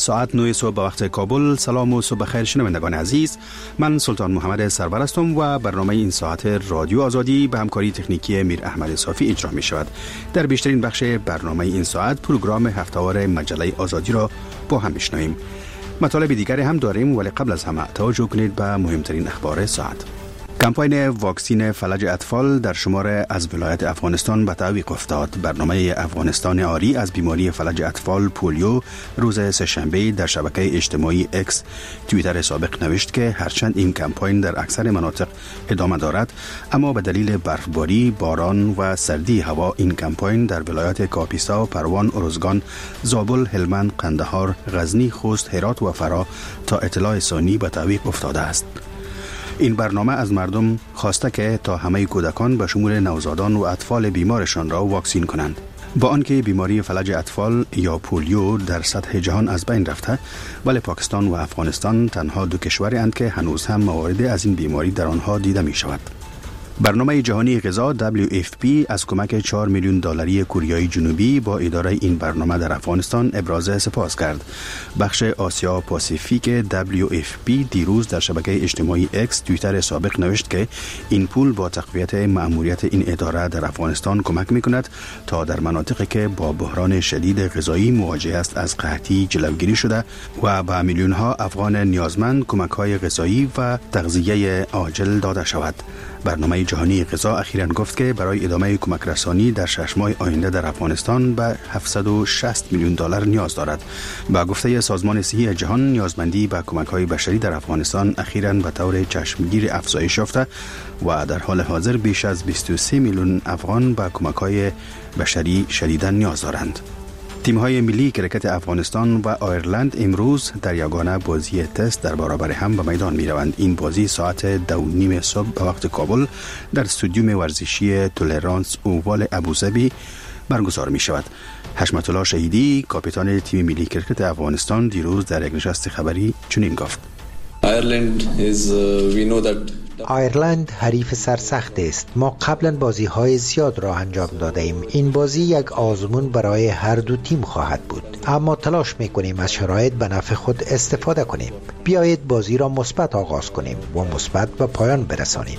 ساعت 9 صبح به وقت کابل. سلام و صبح خیر شنوندگان عزیز، من سلطان محمد سرور هستم و برنامه این ساعت رادیو آزادی به همکاری تکنیکی میر احمد صافی اجرا می شود. در بیشترین بخش برنامه این ساعت پروگرام هفته‌وار مجله آزادی را با هم میشنویم. مطالب دیگری هم داریم، ولی قبل از همه توجه کنید به مهمترین اخبار ساعت. کمپاین واکسین فلج اطفال در شمار از ولایت افغانستان به تعویق افتاد. برنامه افغانستان آری از بیماری فلج اطفال پولیو روز سه‌شنبه در شبکه اجتماعی اکس توییتر سابق نوشت که هرچند این کمپاین در اکثر مناطق ادامه دارد، اما به دلیل برفباری، باران و سردی هوا این کمپاین در ولایات کاپیسا، پروان، ارزگان، زابل، هلمند، قندهار، غزنی، خوست، هرات و فرا تا اطلاع ثانی به تعویق افتاده است. این برنامه از مردم خواسته که تا همه کودکان به شمول نوزادان و اطفال بیمارشان را واکسین کنند. با آنکه بیماری فلج اطفال یا پولیو در سطح جهان از بین رفته، ولی پاکستان و افغانستان تنها دو کشوری اند که هنوز هم موارد از این بیماری در آنها دیده می شود. برنامه جهانی غذا WFP از کمک 4 میلیون دلاری کوریای جنوبی با اداره این برنامه در افغانستان ابراز سپاس کرد. بخش آسیا پاسیفیک WFP دیروز در شبکه اجتماعی اکس توییتر سابق نوشت که این پول با تقویت مأموریت این اداره در افغانستان کمک می‌کند تا در مناطقی که با بحران شدید غذایی مواجه است از قحطی جلوگیری شده و به میلیون‌ها افغان نیازمند کمک‌های غذایی و تغذیه عاجل داده شود. برنامه جهانی غذا اخیراً گفت که برای ادامه کمک رسانی در 6 ماه آینده در افغانستان به 760 میلیون دلار نیاز دارد. با گفته سازمان صحی جهان، نیازمندی به کمک‌های بشری در افغانستان اخیراً به طور چشمگیر افزایش یافته و در حال حاضر بیش از 23 میلیون افغان به کمک‌های بشری شدیداً نیاز دارند. تیم‌های ملی کرکت افغانستان و آیرلند امروز در یگانه بازی تست در برابر هم به میدان می‌روند. این بازی ساعت 2:30 صبح به وقت کابل در استادیوم ورزشی تولرانس اووال ابوظبی برگزار می‌شود. حشمت الله شهیدی، کاپیتان تیم ملی کرکت افغانستان، دیروز در یک نشست خبری چنین گفت: آیرلند حریف سرسخت است. ما قبلا بازی‌های زیاد را انجام داده ایم. این بازی یک آزمون برای هر دو تیم خواهد بود، اما تلاش می‌کنیم از شرایط به نفع خود استفاده کنیم. بیایید بازی را مثبت آغاز کنیم و مثبت به پایان برسانیم.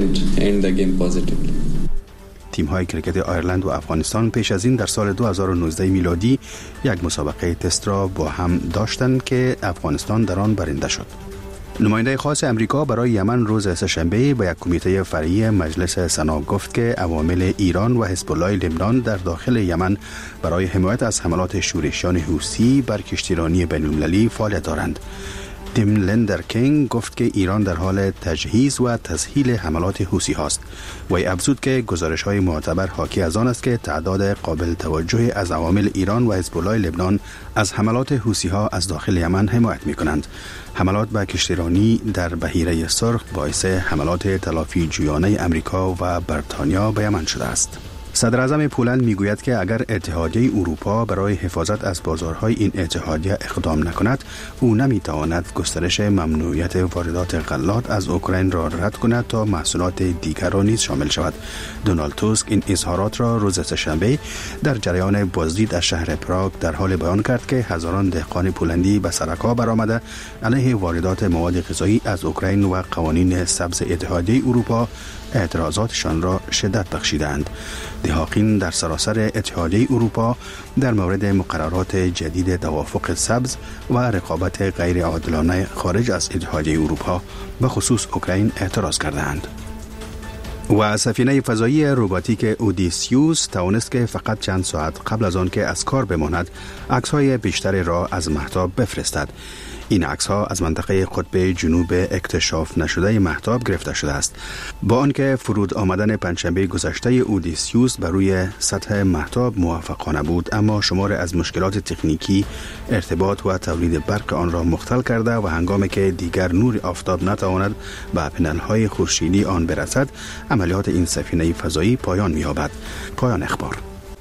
تیم‌های کرکت آیرلند و افغانستان پیش از این در سال 2019 میلادی یک مسابقه تست را با هم داشتند که افغانستان در آن برنده شد. نماینده خاص امریکا برای یمن روز سه‌شنبه به یک کمیته فرعی مجلس سنا گفت که عوامل ایران و حزب الله لبنان در داخل یمن برای حمایت از حملات شورشیان حوثی بر کشتیرانی بین‌المللی فعالیت دارند. تیم لندرکینگ گفت که ایران در حال تجهیز و تسهیل حملات حوثی هاست. وی افزود که گزارش‌های معتبر حاکی از آن است که تعداد قابل توجهی از عوامل ایران و حزب الله لبنان از حملات حوثی‌ها از داخل یمن حمایت می‌کنند. حملات به کشتیرانی در بحیره سرخ باعث حملات تلافی جویانه امریکا و بریتانیا به یمن شده است. صدر اعظم پولند میگوید که اگر اتحادیه اروپا برای حفاظت از بازارهای این اتحادیه اقدام نکند، او نمیتواند گسترش ممنوعیت واردات غلات از اوکراین را رد کند تا محصولات دیگر را نیز شامل شود. دونالد توسک این اظهارات را روز سه‌شنبه در جریان بازدید از شهر پراگ در حال بیان کرد که هزاران دهقان پولندی به سرکا برآمده علیه واردات مواد غذایی از اوکراین و قوانین سبز اتحادیه اروپا اعتراضاتشان را شدت بخشیدند. دهاقین در سراسر اتحادیه اروپا در مورد مقررات جدید توافق سبز و رقابت غیر عادلانه خارج از اتحادیه اروپا به خصوص اوکراین اعتراض کردند. و سفینه فضایی روباتیک اودیسیوس توانست که فقط چند ساعت قبل از آن که از کار بماند عکس‌های بیشتر را از مهتاب بفرستد. این عکس‌ها از منطقه قطب جنوب اکتشاف نشده مهتاب گرفته شده است. با آنکه فرود آمدن پنجشنبه گذشته اودیسیوس بر روی سطح مهتاب موفقانه بود، اما شمار از مشکلات تکنیکی ارتباط و تولید برق آن را مختل کرده و هنگامی که دیگر نور آفتاب نتواند به پنل‌های خورشیدی آن برسد، عملیات این سفینه فضایی پایان می‌یابد. پایان اخبار.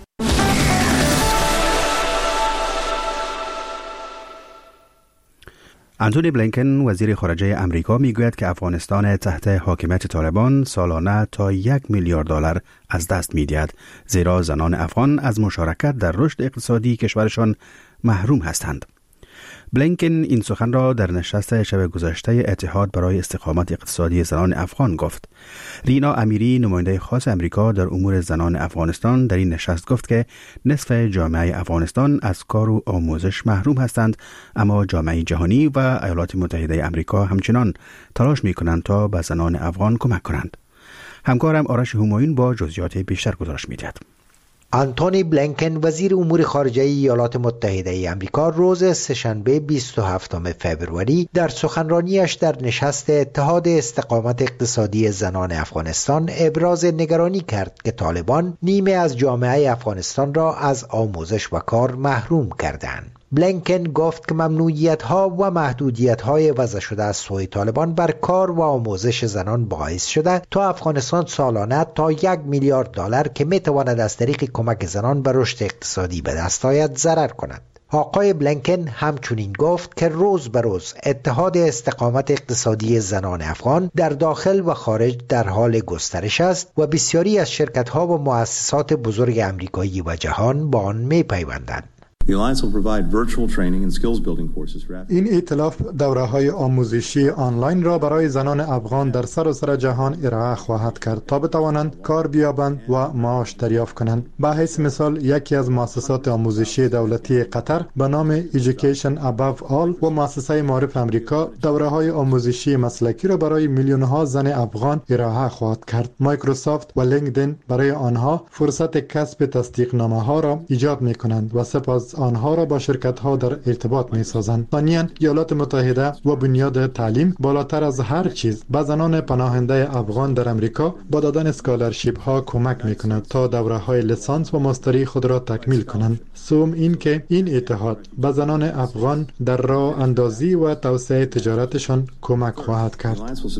انتونی بلینکن وزیر خارجه امریکا میگوید که افغانستان تحت حاکمیت طالبان سالانه تا 1 میلیارد دلار از دست می‌دهد، زیرا زنان افغان از مشارکت در رشد اقتصادی کشورشان محروم هستند. بلینکن این سخن را در نشست شب گذشته اتحاد برای استقامت اقتصادی زنان افغان گفت. رینا امیری نماینده خاص امریکا در امور زنان افغانستان در این نشست گفت که نصف جامعه افغانستان از کار و آموزش محروم هستند، اما جامعه جهانی و ایالات متحده امریکا همچنان تلاش می‌کنند تا به زنان افغان کمک کنند. همکارم آرش همایون با جزئیات بیشتر گزارش می‌دهد. آنتونی بلینکن وزیر امور خارجه ایالات متحده آمریکا روز سه‌شنبه 27 فوریه در سخنرانیش در نشست اتحاد استقامت اقتصادی زنان افغانستان ابراز نگرانی کرد که طالبان نیمه از جامعه افغانستان را از آموزش و کار محروم کردند. بلینکن گفت که ممنوعیت‌ها و محدودیت‌های وضع شده از سوی طالبان بر کار و آموزش زنان باعث شده تا افغانستان سالانه تا $1 میلیارد که می‌تواند از طریق کمک زنان به رشد اقتصادی به دست آید ضرر کند. آقای بلینکن همچنین گفت که روز به روز اتحاد استقامت اقتصادی زنان افغان در داخل و خارج در حال گسترش است و بسیاری از شرکت‌ها و مؤسسات بزرگ آمریکایی و جهان با آن می‌پیوندند. این ائتلاف دوره‌های آموزشی آنلاین را برای زنان افغان در سراسر جهان ارائه خواهد کرد تا بتوانند کار بیابند و معاش دریافت کنند. به حیث مثال یکی از مؤسسات آموزشی دولتی قطر به نام Education Above All و مؤسسه معارف امریکا دوره‌های آموزشی مسلکی را برای میلیون‌ها زن افغان ارائه خواهد کرد. مایکروسافت و لینکدین برای آنها فرصت کسب تصدیق‌نامه‌ها را ایجاد می‌کنند و سپس آنها را با شرکت‌ها در ارتباط می‌سازند. ثانیاً ایالات متحده و بنیاد تعلیم بالاتر از هر چیز به زنان پناهنده افغان در امریکا با دادن اسکالرشیپ‌ها کمک می‌کند تا دوره‌های لیسانس و ماستری خود را تکمیل کنند. سوم این که این اتحاد به زنان افغان در راه اندازی و توسعه تجارتشان کمک خواهد کرد.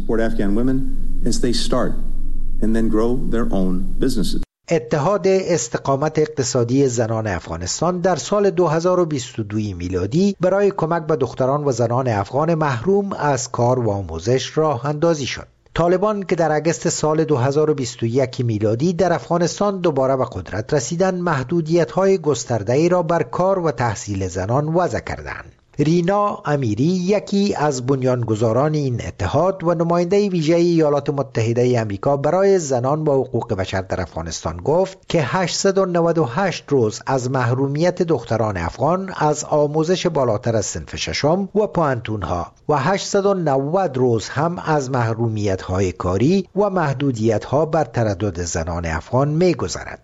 اتحاد استقامت اقتصادی زنان افغانستان در سال 2022 میلادی برای کمک به دختران و زنان افغان محروم از کار و آموزش راه اندازی شد. طالبان که در اگست سال 2021 میلادی در افغانستان دوباره به قدرت رسیدند، محدودیت‌های گسترده‌ای را بر کار و تحصیل زنان وضع کردند. رینا امیری یکی از بنیانگذاران این اتحاد و نماینده ویژه ایالات متحده آمریکا برای زنان و حقوق بشر در افغانستان گفت که 898 روز از محرومیت دختران افغان از آموزش بالاتر از صنف ششم و پوهنتون‌ها و 890 روز هم از محرومیت‌های کاری و محدودیت‌ها بر تردد زنان افغان می‌گذرد.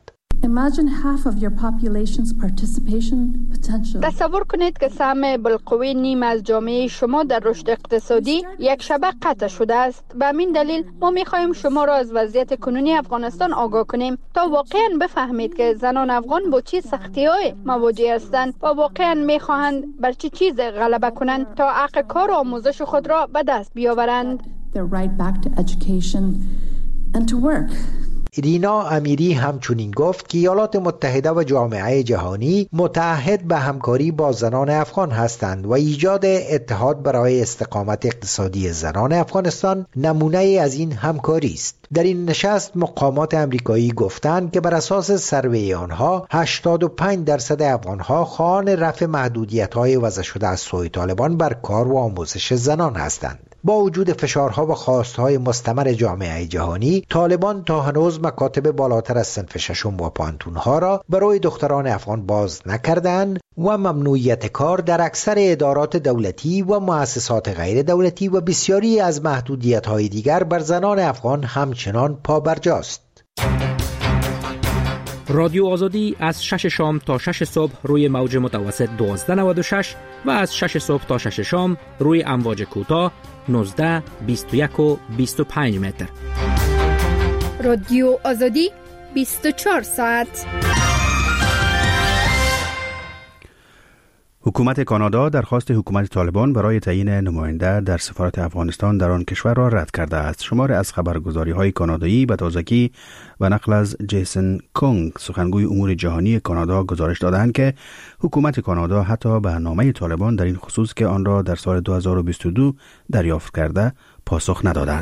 تصور کنید که سهم بالقوه نیم از جامعه شما در رشد اقتصادی یک شبه قطع شده است. به همین دلیل ما می‌خواهیم شما را از وضعیت کنونی افغانستان آگاه کنیم تا واقعاً بفهمید که زنان افغان با چه سختی‌های مواجه هستند و واقعاً می‌خواهند بر چه چیز غلبه کنند تا حق کار و آموزش خود را به دست بیاورند. رینا امیری همچنین گفت که ایالات متحده و جامعه جهانی متعهد به همکاری با زنان افغان هستند و ایجاد اتحاد برای استقامت اقتصادی زنان افغانستان نمونه از این همکاری است. در این نشست مقامات امریکایی گفتند که بر اساس سروی آنها 85% افغانها خواهان رفع محدودیت‌های وضع شده از سوی طالبان بر کار و آموزش زنان هستند. با وجود فشارها و خواستهای مستمر جامعه جهانی، طالبان تا هنوز مکاتب بالاتر از صنف ششم و پانتونها را برای دختران افغان باز نکردند و ممنوعیت کار در اکثر ادارات دولتی و مؤسسات غیر دولتی و بسیاری از محدودیت‌های دیگر بر زنان افغان همچنان پابرجاست. رادیو آزادی از 6 شام تا 6 صبح روی موج متوسط 1296 و از 6 صبح تا 6 شام روی امواج کوتاه 19، 21 و 25 متر. رادیو آزادی 24 ساعت. حکومت کانادا درخواست حکومت طالبان برای تعیین نماینده در سفارت افغانستان در آن کشور را رد کرده است. شماری از خبرگزاری‌های کانادایی به تازگی و نقل از جیسن کونگ سخنگوی امور جهانی کانادا گزارش دادند که حکومت کانادا حتی به نامه طالبان در این خصوص که آن را در سال 2022 دریافت کرده پاسخ نداده است.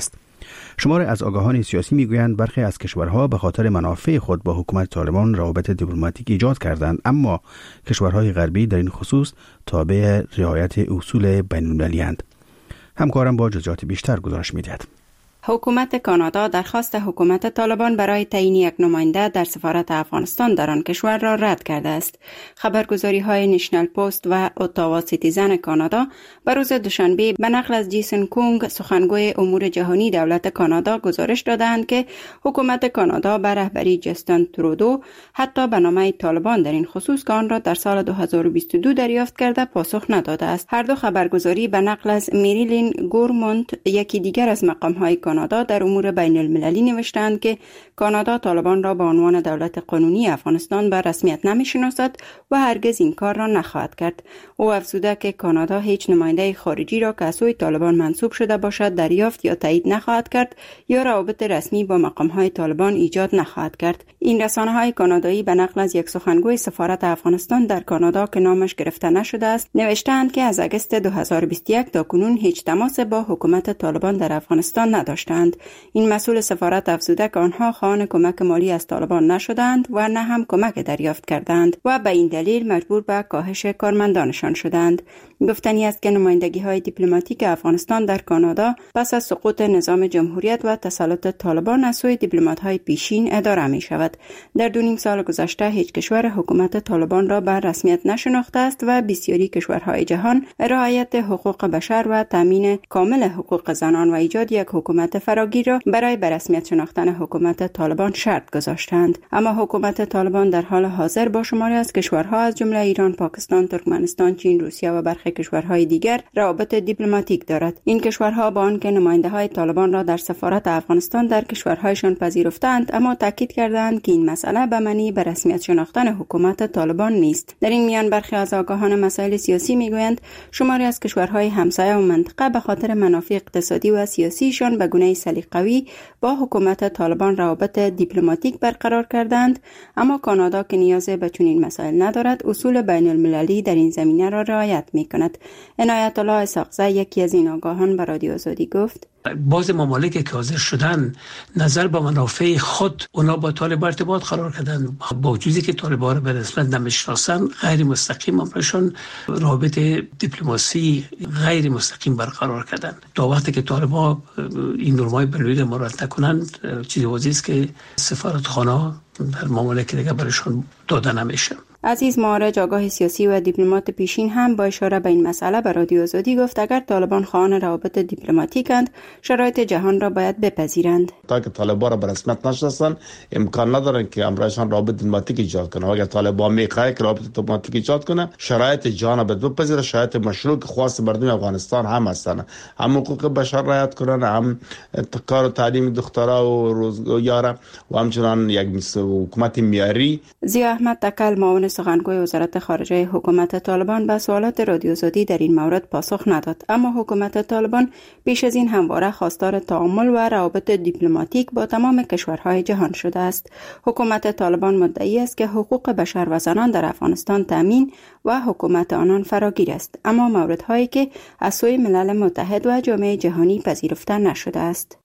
شمار از آگاهان سیاسی میگویند برخی از کشورها به خاطر منافع خود با حکومت طالبان روابط دیپلماتیک ایجاد کردند، اما کشورهای غربی در این خصوص تابع رعایت اصول بین‌المللی اند. همکارم با جزئیات بیشتر گزارش می‌دهد. حکومت کانادا درخواست حکومت طالبان برای تعیین یک نماینده در سفارت افغانستان در آن کشور را رد کرده است. خبرگزاری‌های نیشنل پست و اتاوا سیتیزن کانادا به روز دوشنبه به نقل از جیسن کونگ، سخنگوی امور جهانی دولت کانادا، گزارش دادند که حکومت کانادا به رهبری جستن ترودو حتی به نامه طالبان در این خصوص که آن را در سال 2022 دریافت کرده پاسخ نداده است. هر دو خبرگزاری به نقل از میریلین گورمونت، یکی دیگر از مقام‌های کانادا در امور بین المللی، نوشتند که کانادا طالبان را به عنوان دولت قانونی افغانستان به رسمیت نمی‌شناسد و هرگز این کار را نخواهد کرد. او افزوده که کانادا هیچ نماینده خارجی را که از سوی طالبان منصوب شده باشد دریافت یا تایید نخواهد کرد یا روابط رسمی با مقام‌های طالبان ایجاد نخواهد کرد. این رسانه‌های کانادایی به نقل از یک سخنگوی سفارت افغانستان در کانادا که نامش گرفته نشده است، نوشتند که از اگست 2021 تا کنون هیچ تماس با حکومت طالبان در افغانستان نداشتند. این مسئول سفارت افزوده که آنها خواهان کمک مالی از طالبان نشدند و نه هم کمک دریافت کردند و به این دلیل مجبور به کاهش کارمندانشان شدند. گفتنی است که نمایندگی‌های دیپلماتیک افغانستان در کانادا پس از سقوط نظام جمهوریت و تسلط طالبان از سوی دیپلمات‌های پیشین اداره می‌شود. در 2.5 سال گذشته هیچ کشور حکومت طالبان را به رسمیت نشناخته است و بسیاری کشورهای جهان رعایت حقوق بشر و تامین کامل حقوق زنان و ایجاد یک حکومت فراگیر را برای به رسمیت شناختن حکومت طالبان شرط گذاشتند. اما حکومت طالبان در حال حاضر با شماری از کشورها از جمله ایران، پاکستان، ترکمنستان، چین، روسیه و برخی کشورهای دیگر روابط دیپلماتیک دارد. این کشورها با آنکه نماینده‌های طالبان را در سفارت افغانستان در کشورهایشان پذیرفتند، اما تاکید کردند که این مسئله به معنی به رسمیت شناختن حکومت طالبان نیست. در این میان برخی از آگاهان مسائل سیاسی میگویند شماری از کشورهای همسایه و منطقه به خاطر منافع اقتصادی و سیاسیشان به گونه سلیقه‌ای با حکومت طالبان روابط دیپلماتیک برقرار کردند، اما کانادا که نیاز به چنین مسائل ندارد اصول بین المللی در این زمینه را رعایت می‌کند. عنایت الله اسحاقزی، یکی از این آگاهان، به رادیو آزادی گفت: بعض ممالک که حاضر شدن نظر به منافع خود اونا با طالبان ارتباط قرار کردن، با وجودی که طالبان را به رسمیت نمیشناسن، غیر مستقیم امرشون رابط دیپلماسی غیر مستقیم برقرار کردن. تا وقتی که طالبان این نرمای بین‌المللی مراعات نکنند، چیزی واضحه است که سفارتخانه در ممالک دیگه برشون داده نمیشه. عزیز معارج، آگاه سیاسی و دیپلمات پیشین، هم با اشاره به این مسئله به رادیو آزادی گفت اگر طالبان خواهان روابط دیپلماتیکند، شرایط جهان را باید بپذیرند. تا که طالبان را به رسمیت نشناسند، امکان ندارند که امرشان روابط دیپلماتیک ایجاد کنند. اگر طالبان میخواهند که روابط دیپلماتیک ایجاد کنند، شرایط جهان را باید بپذیرند. شرایط مشروع که خواست مردم افغانستان هم هستند، هم حقوق بشر رعایت کنند، هم کار و تعلیم دخترها و روزگار و همچنان یک حکومت معیاری. ضیا احمد تکل، معاون سخنگوی وزارت خارجه حکومت طالبان، به سوالات رادیو آزادی در این مورد پاسخ نداد، اما حکومت طالبان پیش از این همواره خواستار تعامل و روابط دیپلماتیک با تمام کشورهای جهان شده است. حکومت طالبان مدعی است که حقوق بشر و زنان در افغانستان تامین و حکومت آنان فراگیر است، اما موردهایی که از سوی ملل متحد و جامعه جهانی پذیرفته نشده است.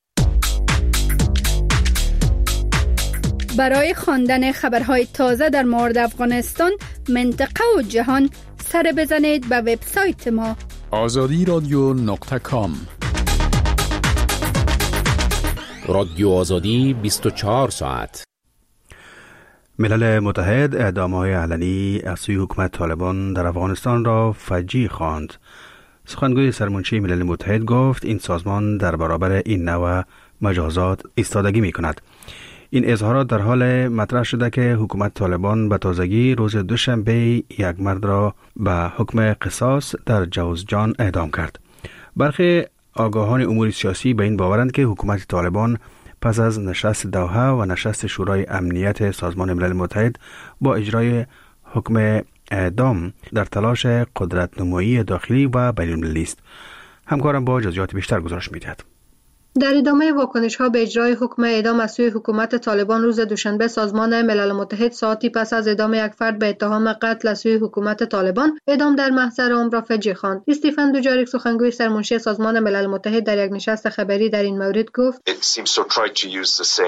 برای خواندن خبرهای تازه در مورد افغانستان، منطقه و جهان، سر بزنید به وبسایت ما azadiradyo.com. رادیو آزادی 24 ساعت. ملل متحد اعدام‌های علنی از سوی حکومت طالبان در افغانستان را فجیع خواند. سخنگوی سرمنشی ملل متحد گفت این سازمان در برابر این نوع مجازات ایستادگی می‌کند. این اظهارات در حال مطرح شده که حکومت طالبان به تازگی روز دوشنبه یک مرد را به حکم قصاص در جوزجان اعدام کرد. برخی آگاهان امور سیاسی به این باورند که حکومت طالبان پس از نشست دوحه و نشست شورای امنیت سازمان ملل متحد با اجرای حکم اعدام در تلاش قدرت نمایی داخلی و بین المللی است. همکارم با جزئیات بیشتر گزارش می‌دهد. در ادامه واکنش‌ها به اجرای حکم اعدام از سوی حکومت طالبان روز دوشنبه، سازمان ملل متحد ساعتی پس از اعدام یک فرد به اتهام قتل از سوی حکومت طالبان اعدام در محضر عام را فجیع خواند. استیفن دوجاریک، سخنگوی سرمنشی سازمان ملل متحد، در یک نشست خبری در این مورد گفت: